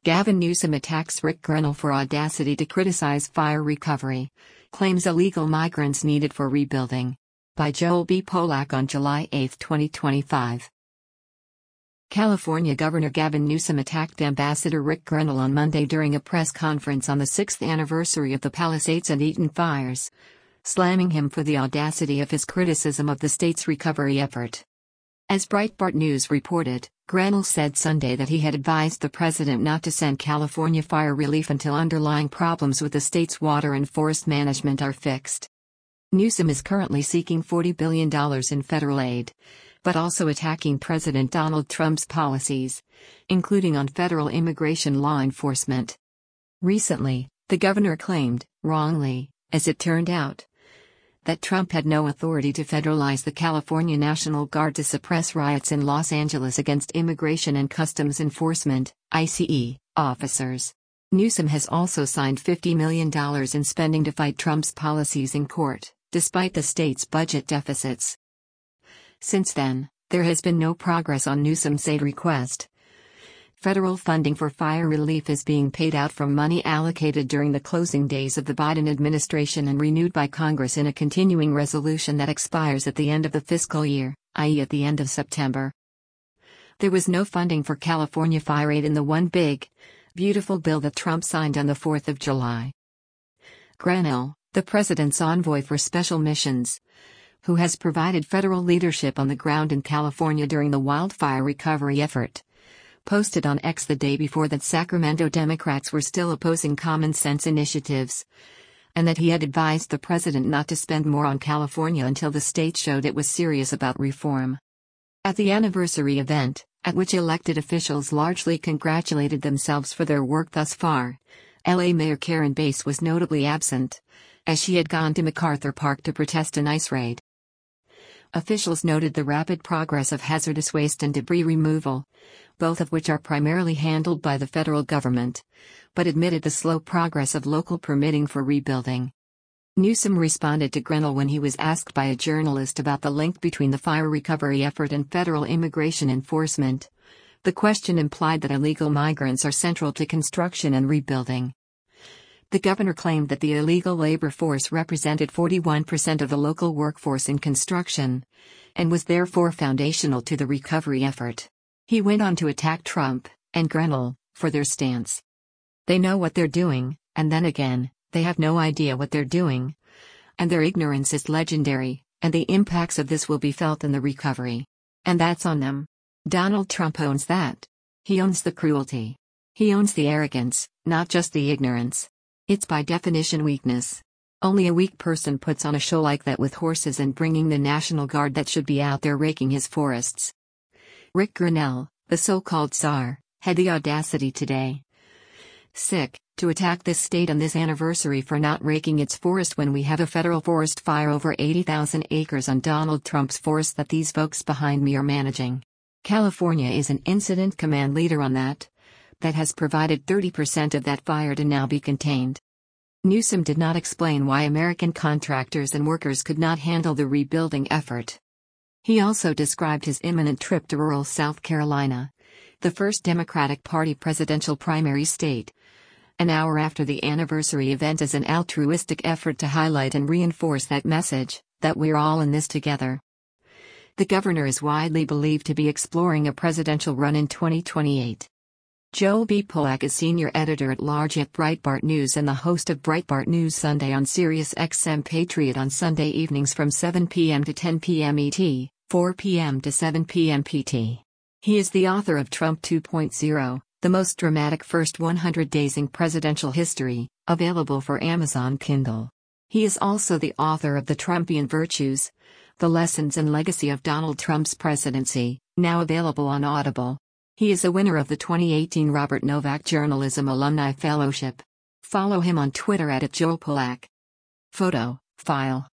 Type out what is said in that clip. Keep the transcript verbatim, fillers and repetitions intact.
Gavin Newsom attacks Rick Grenell for audacity to criticize fire recovery. Claims illegal migrants needed for rebuilding. By Joel B. Polak on July eighth, twenty twenty-five. California Governor Gavin Newsom attacked Ambassador Rick Grenell on Monday during a press conference on the sixth anniversary of the Palisades and Eaton fires, slamming him for the audacity of his criticism of the state's recovery effort. As Breitbart News reported, Grenell said Sunday that he had advised the president not to send California fire relief until underlying problems with the state's water and forest management are fixed. Newsom is currently seeking forty billion dollars in federal aid, but also attacking President Donald Trump's policies, including on federal immigration law enforcement. Recently, the governor claimed, wrongly, as it turned out, that Trump had no authority to federalize the California National Guard to suppress riots in Los Angeles against Immigration and Customs Enforcement, I C E, officers. Newsom has also signed fifty million dollars in spending to fight Trump's policies in court, despite the state's budget deficits. Since then, there has been no progress on Newsom's aid request. Federal funding for fire relief is being paid out from money allocated during the closing days of the Biden administration and renewed by Congress in a continuing resolution that expires at the end of the fiscal year, that is at the end of September. There was no funding for California fire aid in the One Big, Beautiful bill that Trump signed on the fourth of July. Grenell, the president's envoy for special missions, who has provided federal leadership on the ground in California during the wildfire recovery effort, posted on X the day before that Sacramento Democrats were still opposing common sense initiatives, and that he had advised the president not to spend more on California until the state showed it was serious about reform. At the anniversary event, at which elected officials largely congratulated themselves for their work thus far, L A Mayor Karen Bass was notably absent, as she had gone to MacArthur Park to protest an ice raid. Officials noted the rapid progress of hazardous waste and debris removal, both of which are primarily handled by the federal government, but admitted the slow progress of local permitting for rebuilding. Newsom responded to Grenell when he was asked by a journalist about the link between the fire recovery effort and federal immigration enforcement. The question implied that illegal migrants are central to construction and rebuilding. The governor claimed that the illegal labor force represented forty-one percent of the local workforce in construction, and was therefore foundational to the recovery effort. He went on to attack Trump and Grenell for their stance. They know what they're doing, and then again, they have no idea what they're doing. And their ignorance is legendary, and the impacts of this will be felt in the recovery. And that's on them. Donald Trump owns that. He owns the cruelty. He owns the arrogance, not just the ignorance. It's by definition weakness. Only a weak person puts on a show like that with horses and bringing the National Guard that should be out there raking his forests. Rick Grenell, the so-called czar, had the audacity today. Sick, to attack this state on this anniversary for not raking its forest when we have a federal forest fire over eighty thousand acres on Donald Trump's forest that these folks behind me are managing. California is an incident command leader on that. That has provided thirty percent of that fire to now be contained. Newsom did not explain why American contractors and workers could not handle the rebuilding effort. He also described his imminent trip to rural South Carolina, the first Democratic Party presidential primary state, an hour after the anniversary event, as an altruistic effort to highlight and reinforce that message, that we're all in this together. The governor is widely believed to be exploring a presidential run in twenty twenty-eight. Joel B. Polak is senior editor-at-large at Breitbart News and the host of Breitbart News Sunday on Sirius X M Patriot on Sunday evenings from seven p m to ten p m E T, four p m to seven p m P T. He is the author of Trump two point oh, the most dramatic first one hundred days in presidential history, available for Amazon Kindle. He is also the author of The Trumpian Virtues, The Lessons and Legacy of Donald Trump's Presidency, now available on Audible. He is a winner of the twenty eighteen Robert Novak Journalism Alumni Fellowship. Follow him on Twitter at Joel Polak. Photo, file.